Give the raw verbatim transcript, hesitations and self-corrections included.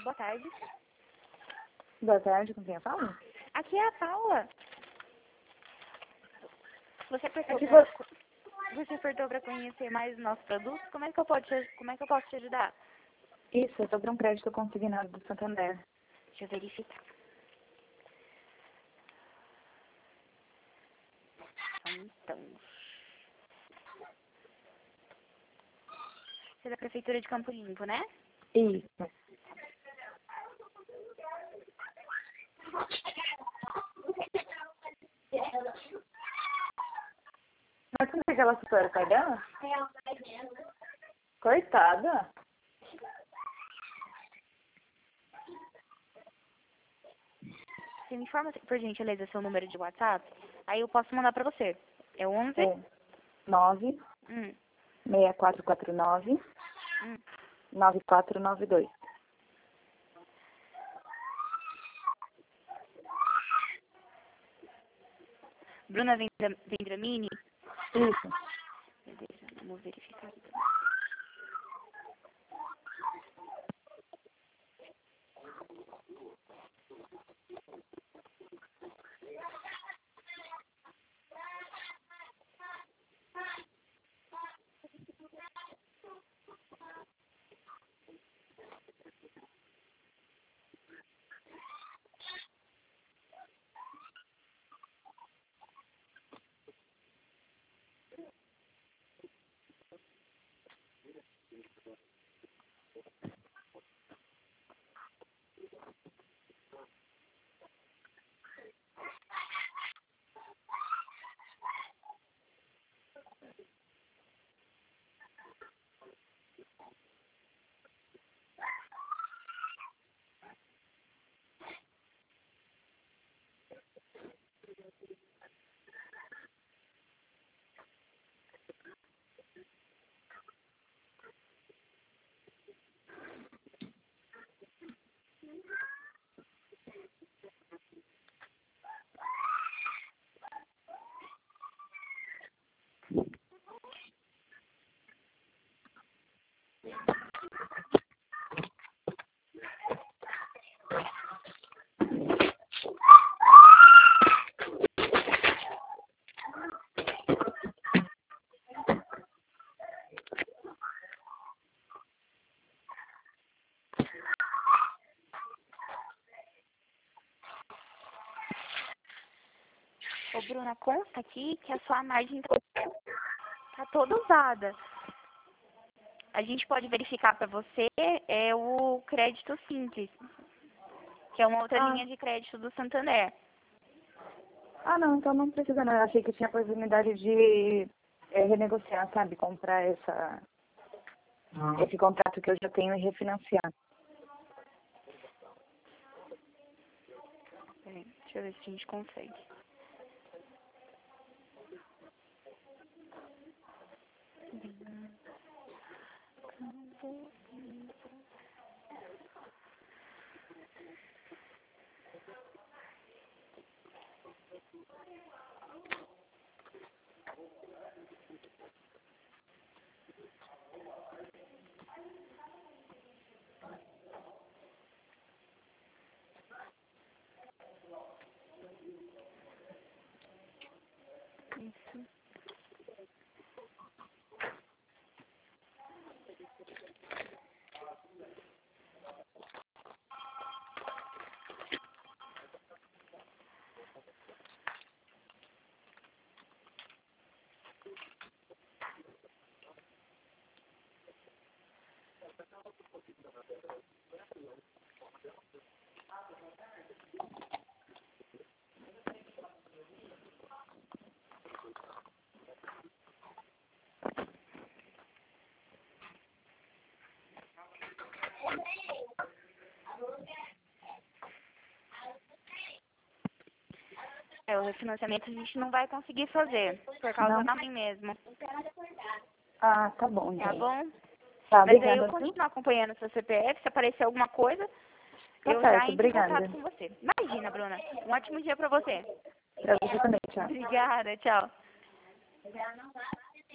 boa tarde. Boa tarde, com quem eu falo? Aqui é a Paula. Você apertou, Aqui pra, você... você apertou para conhecer mais os nossos produtos? Como é que eu posso te, como é que eu posso te ajudar? Isso, é sobre um crédito consignado do Santander. Deixa eu verificar. Então. Você é da Prefeitura de Campo Limpo, né? Isso. Mas como é que ela supera o pai dela? Coitada. Você me informa, por gentileza, seu número de WhatsApp? Aí eu posso mandar pra você. É onze? É nove Hum, seis quatro quatro nove hum. nove quatro nove dois. Bruna Vendra- Vendramini? Isso. Beleza, vamos verificar aqui. Ô, Bruna, consta aqui que a sua margem tá, tá toda usada. A gente pode verificar para você é o crédito simples, que é uma outra Ah. linha de crédito do Santander. Ah, não, então não precisa não. Eu achei que tinha a possibilidade de é, renegociar, sabe? Comprar essa, esse contrato que eu já tenho e refinanciar. Peraí, deixa eu ver se a gente consegue. Isso. É, o refinanciamento a gente não vai conseguir fazer, por causa Não? da mãe mesmo, Ah, tá bom, tá então. bom? Tá, Mas aí eu obrigada, viu? continuo acompanhando o seu C P F, se aparecer alguma coisa, Tá eu já certo, entro em obrigada. contato com você. Imagina, Bruna. Um ótimo dia pra você. Pra você também, tchau. Obrigada, tchau.